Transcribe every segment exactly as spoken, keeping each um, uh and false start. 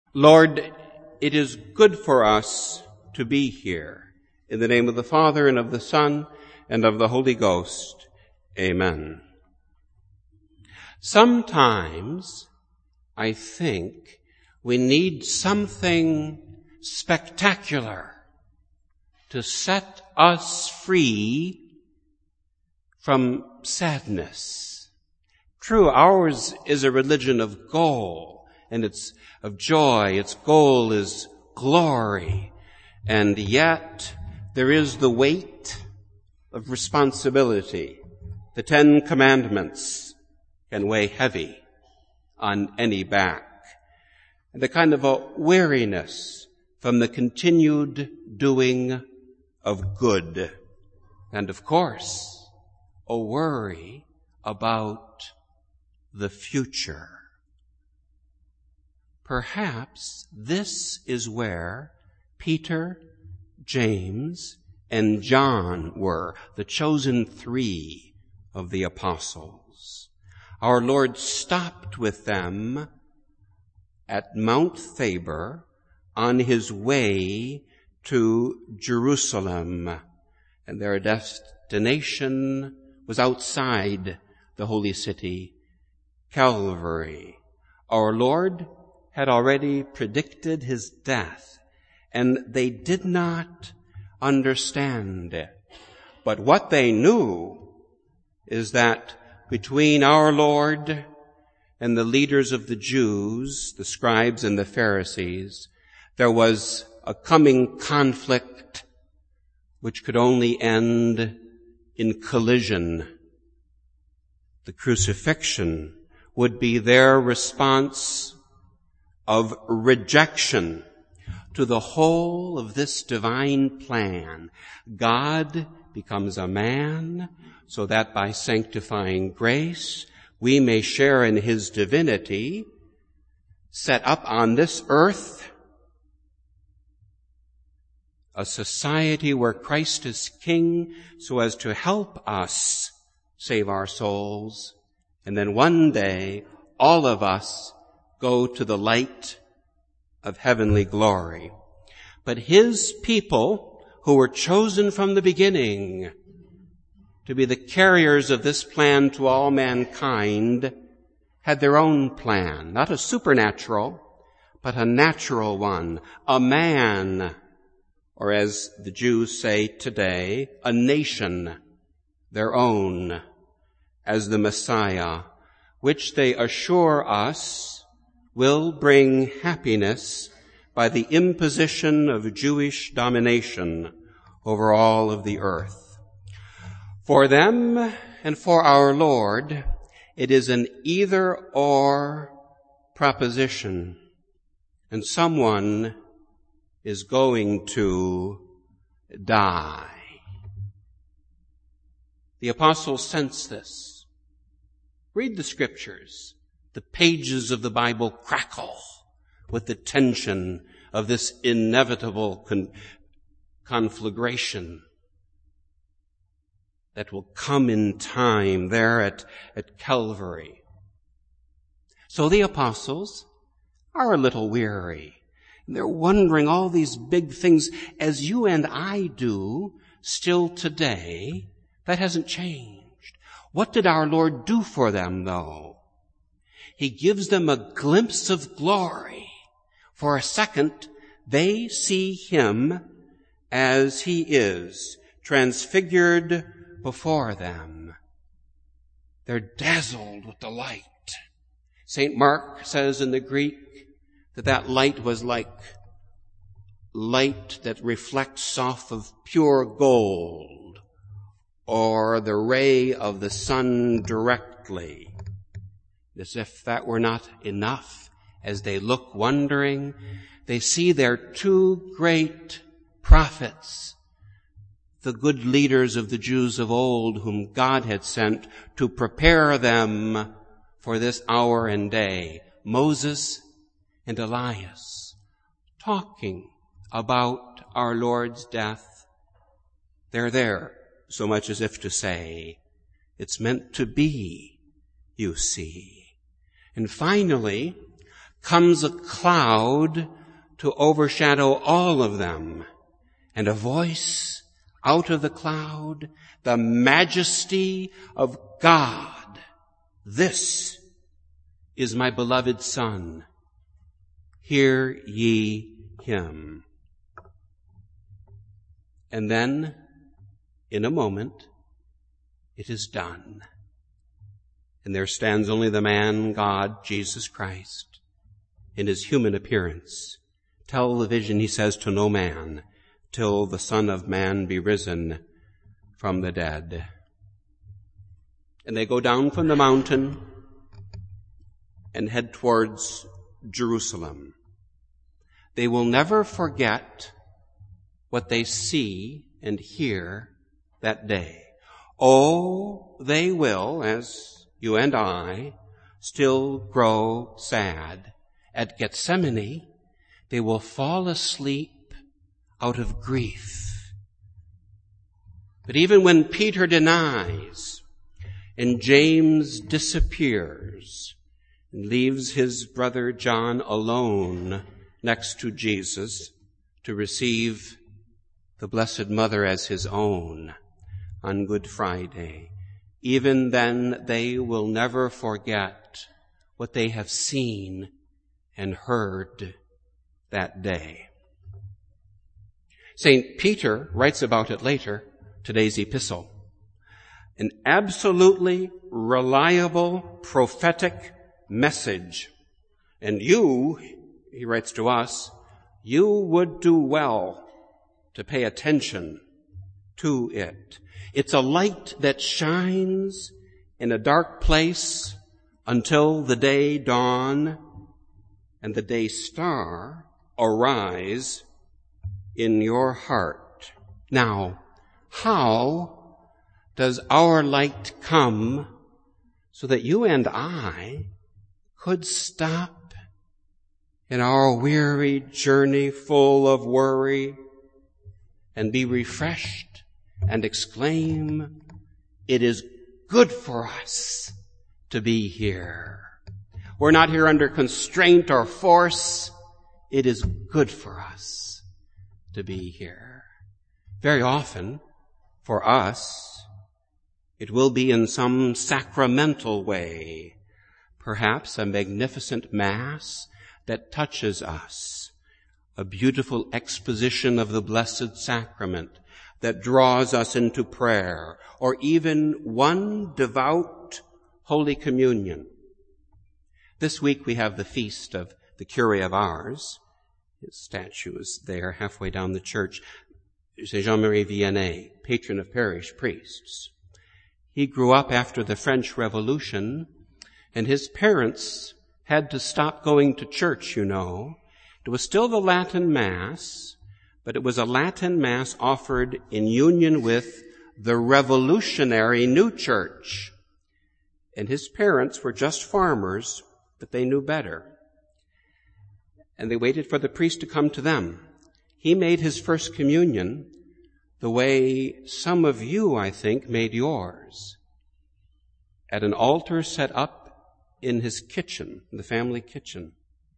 Lord, it is good for us to be here. In the name of the Father, and of the Son, and of the Holy Ghost. Amen. Sometimes I think we need something spectacular to set us free from sadness. True, ours is a religion of goal, and it's of joy. Its goal is glory. And yet there is the weight of responsibility. The Ten Commandments can weigh heavy on any back. And a kind of a weariness from the continued doing of good. And of course, a worry about the future. Perhaps this is where Peter, James, and John were, the chosen three of the apostles. Our Lord stopped with them at Mount Tabor on his way to Jerusalem, and their destination was outside the holy city, Calvary. Our Lord had already predicted his death, and they did not understand it. But what they knew is that between our Lord and the leaders of the Jews, the scribes and the Pharisees, there was a coming conflict which could only end in collision. The crucifixion would be their response of rejection to the whole of this divine plan. God becomes a man so that by sanctifying grace we may share in his divinity, set up on this earth a society where Christ is king so as to help us save our souls, and then one day all of us go to the light of heavenly glory. But his people, who were chosen from the beginning to be the carriers of this plan to all mankind, had their own plan, not a supernatural, but a natural one, a man, or as the Jews say today, a nation, their own, as the Messiah, which they assure us will bring happiness by the imposition of Jewish domination over all of the earth. For them and for our Lord, it is an either-or proposition, and someone is going to die. The apostles sense this. Read the scriptures. The pages of the Bible crackle with the tension of this inevitable con- conflagration that will come in time there at, at Calvary. So the apostles are a little weary. They're wondering all these big things as you and I do still today. That hasn't changed. What did our Lord do for them, though? He gives them a glimpse of glory. For a second, they see him as he is, transfigured before them. They're dazzled with the light. Saint Mark says in the Greek that that light was like light that reflects off of pure gold, or the ray of the sun directly. As if that were not enough, as they look wondering, they see their two great prophets, the good leaders of the Jews of old, whom God had sent to prepare them for this hour and day, Moses and Elias, talking about our Lord's death. They're there, so much as if to say, it's meant to be, you see. And finally, comes a cloud to overshadow all of them, and a voice out of the cloud, the majesty of God. This is my beloved Son. Hear ye him. And then, in a moment, it is done. And there stands only the man, God, Jesus Christ, in his human appearance. Tell the vision, he says, to no man, till the Son of Man be risen from the dead. And they go down from the mountain and head towards Jerusalem. They will never forget what they see and hear that day. Oh, they will, as you and I, still grow sad. At Gethsemane, they will fall asleep out of grief. But even when Peter denies and James disappears and leaves his brother John alone next to Jesus to receive the Blessed Mother as his own on Good Friday, even then they will never forget what they have seen and heard that day. Saint Peter writes about it later, today's epistle. An absolutely reliable prophetic message. And you, he writes to us, you would do well to pay attention to it. It's a light that shines in a dark place until the day dawn and the day star arise in your heart. Now, how does our light come so that you and I could stop in our weary journey full of worry and be refreshed and exclaim, it is good for us to be here. We're not here under constraint or force. It is good for us to be here. Very often, for us, it will be in some sacramental way, perhaps a magnificent Mass that touches us, a beautiful exposition of the Blessed Sacrament that draws us into prayer, or even one devout Holy Communion. This week we have the feast of the Curé of Ars. His statue is there halfway down the church. Saint Jean-Marie Vianney, patron of parish priests. He grew up after the French Revolution, and his parents had to stop going to church, you know. It was still the Latin Mass, but it was a Latin Mass offered in union with the revolutionary New Church. And his parents were just farmers, but they knew better. And they waited for the priest to come to them. He made his first communion the way some of you, I think, made yours. At an altar set up in his kitchen, the family kitchen.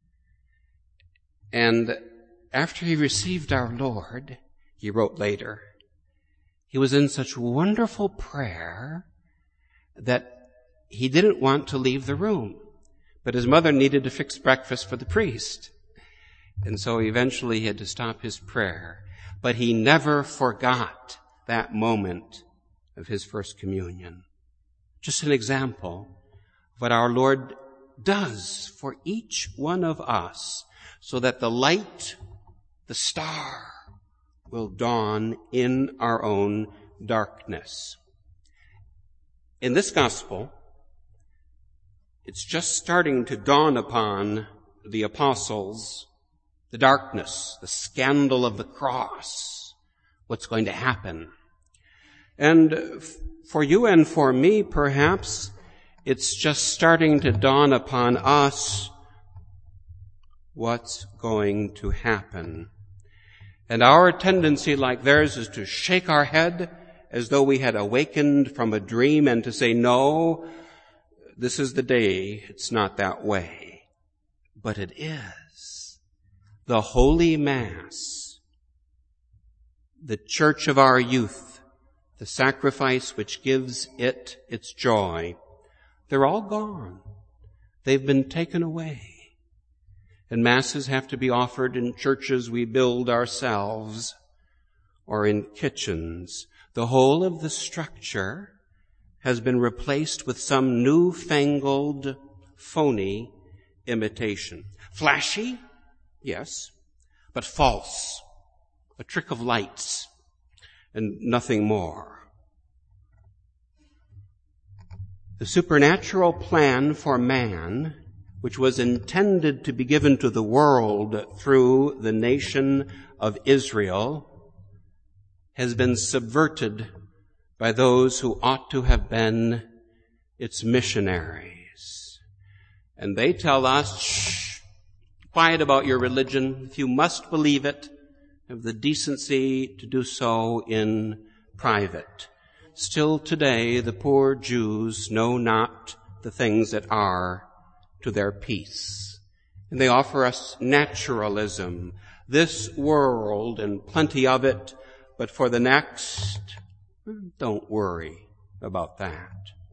And after he received our Lord, he wrote later, he was in such wonderful prayer that he didn't want to leave the room. But his mother needed to fix breakfast for the priest. And so eventually he had to stop his prayer. But he never forgot that moment of his first communion. Just an example of what our Lord does for each one of us, so that the light, the star, will dawn in our own darkness. In this gospel, it's just starting to dawn upon the apostles the darkness, the scandal of the cross, what's going to happen. And for you and for me, perhaps, it's just starting to dawn upon us what's going to happen. And our tendency, like theirs, is to shake our head as though we had awakened from a dream and to say, no, this is the day. It's not that way. but it is. The Holy Mass, the church of our youth, the sacrifice which gives it its joy, they're all gone. They've been taken away. And Masses have to be offered in churches we build ourselves or in kitchens. The whole of the structure has been replaced with some newfangled, phony imitation. Flashy? Yes, but false. A trick of lights and nothing more. The supernatural plan for man, which was intended to be given to the world through the nation of Israel, has been subverted by those who ought to have been its missionaries. And they tell us, shh, quiet about your religion. If you must believe it, have the decency to do so in private. Still today, the poor Jews know not the things that are to their peace. And they offer us naturalism, this world and plenty of it, but for the next, don't worry about that.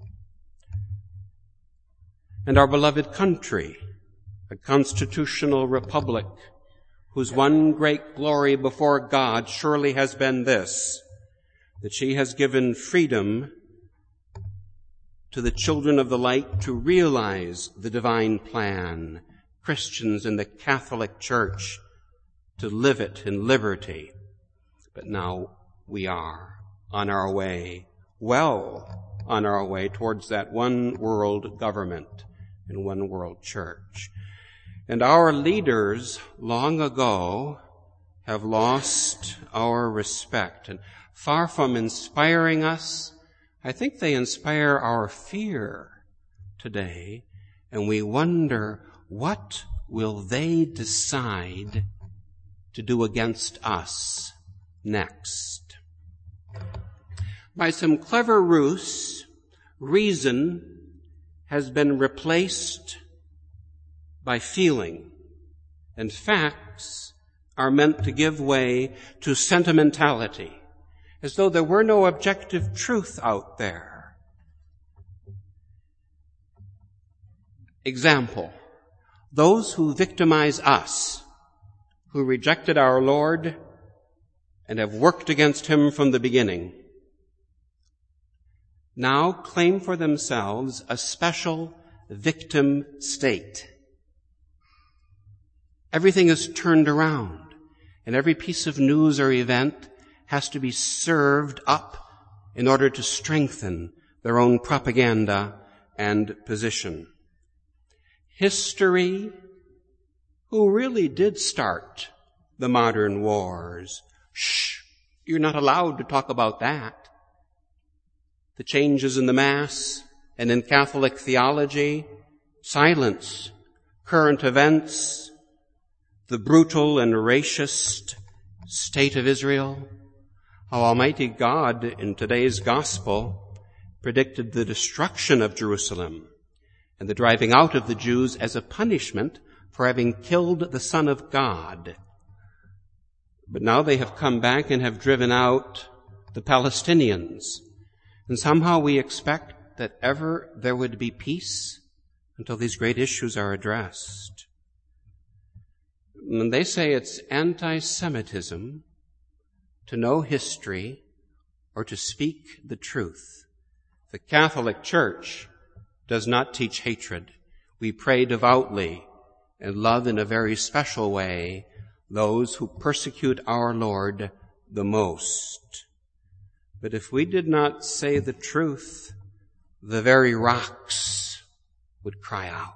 And our beloved country, a constitutional republic, whose one great glory before God surely has been this, that she has given freedom to the children of the light to realize the divine plan, Christians in the Catholic Church to live it in liberty. But now we are on our way, well on our way towards that one world government and one world church. And our leaders long ago have lost our respect. And far from inspiring us, I think they inspire our fear today. And we wonder, what will they decide to do against us next? By some clever ruse, reason has been replaced by feeling, and facts are meant to give way to sentimentality, as though there were no objective truth out there. Example, those who victimize us, who rejected our Lord and have worked against him from the beginning, now claim for themselves a special victim state. Everything is turned around, and every piece of news or event has to be served up in order to strengthen their own propaganda and position. History, who really did start the modern wars, shh, you're not allowed to talk about that. The changes in the Mass and in Catholic theology, silence, current events, the brutal and racist state of Israel, how Almighty God in today's gospel predicted the destruction of Jerusalem and the driving out of the Jews as a punishment for having killed the Son of God. But now they have come back and have driven out the Palestinians. And somehow we expect that ever there would be peace until these great issues are addressed. And they say it's anti-Semitism to know history or to speak the truth. The Catholic Church does not teach hatred. We pray devoutly and love in a very special way those who persecute our Lord the most. But if we did not say the truth, the very rocks would cry out.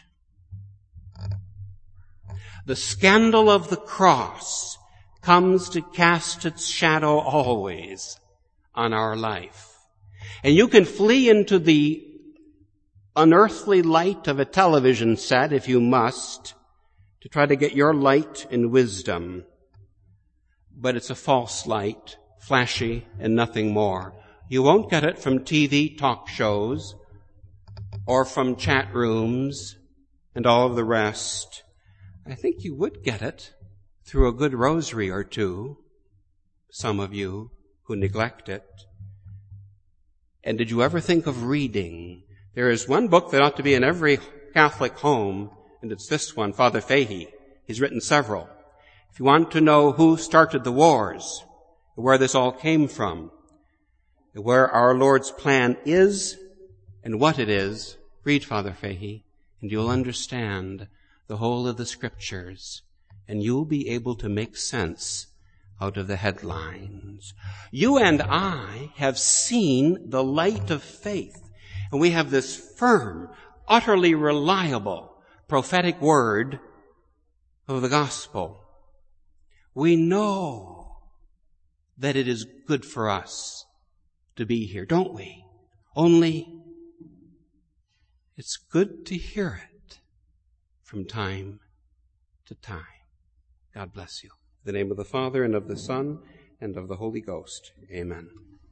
The scandal of the cross comes to cast its shadow always on our life. And you can flee into the unearthly light of a television set if you must, to try to get your light and wisdom. But it's a false light, flashy and nothing more. You won't get it from T V talk shows or from chat rooms and all of the rest, I think you would get it through a good rosary or two, some of you who neglect it. And did you ever think of reading? There is one book that ought to be in every Catholic home, and it's this one, Father Fahey. He's written several. If you want to know who started the wars, where this all came from, where our Lord's plan is and what it is, read Father Fahey, and you'll understand the whole of the Scriptures, and you'll be able to make sense out of the headlines. You and I have seen the light of faith, and we have this firm, utterly reliable prophetic word of the gospel. We know that it is good for us to be here, don't we? Only it's good to hear it from time to time. God bless you. In the name of the Father, and of the Son, and of the Holy Ghost. Amen.